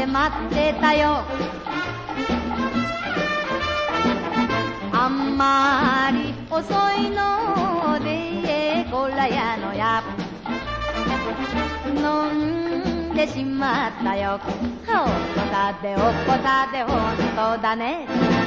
で待ってたよ。あんまり遅いのでこらやのや飲んでしまったよ。おっこたでおっこたでほんとだね。